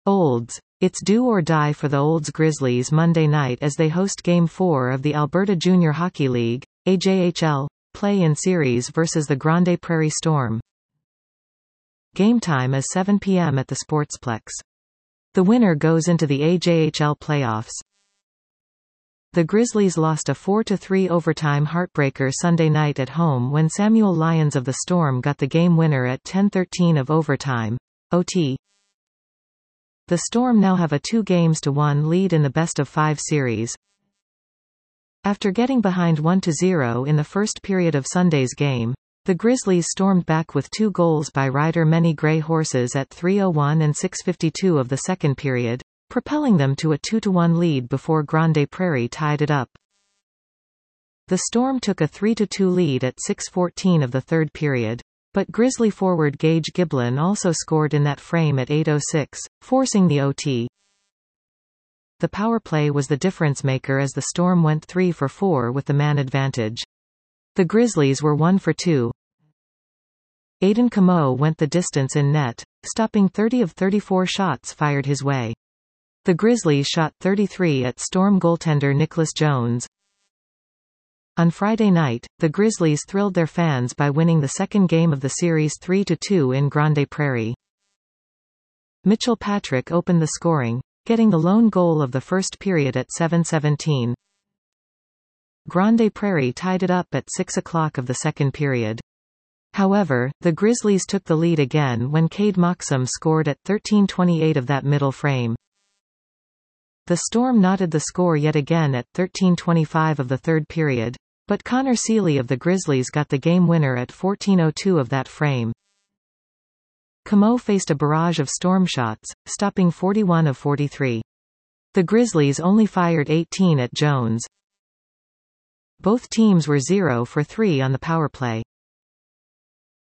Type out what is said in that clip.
Olds. It's do or die for the Olds Grizzlies Monday night as they host Game 4 of the Alberta Junior Hockey League, AJHL, play-in series versus the Grande Prairie Storm. Game time is 7 p.m. at the Sportsplex. The winner goes into the AJHL playoffs. The Grizzlies lost a 4-3 overtime heartbreaker Sunday night at home when Samuel Lyons of the Storm got the game winner at 10:13 of overtime, OT. The Storm now have a 2-1 lead in the best-of-5 series. After getting behind 1-0 in the first period of Sunday's game, the Grizzlies stormed back with 2 goals by rider Many Grey Horses at 3:01 and 6:52 of the second period, propelling them to a 2-1 lead before Grande Prairie tied it up. The Storm took a 3-2 lead at 6:14 of the third period, but Grizzly forward Gage Giblin also scored in that frame at 8:06, forcing the OT. The power play was the difference maker as the Storm went 3 for 4 with the man advantage. The Grizzlies were 1 for 2. Aidan Comeau went the distance in net, stopping 30 of 34 shots fired his way. The Grizzlies shot 33 at Storm goaltender Nicholas Jones. On Friday night, the Grizzlies thrilled their fans by winning the second game of the series 3-2 in Grande Prairie. Mitchell Patrick opened the scoring, getting the lone goal of the first period at 7:17. Grande Prairie tied it up at 6 o'clock of the second period. However, the Grizzlies took the lead again when Cade Moxham scored at 13:28 of that middle frame. The Storm knotted the score yet again at 13:25 of the third period, but Connor Seeley of the Grizzlies got the game winner at 14:02 of that frame. Comeau faced a barrage of Storm shots, stopping 41 of 43. The Grizzlies only fired 18 at Jones. Both teams were 0 for 3 on the power play.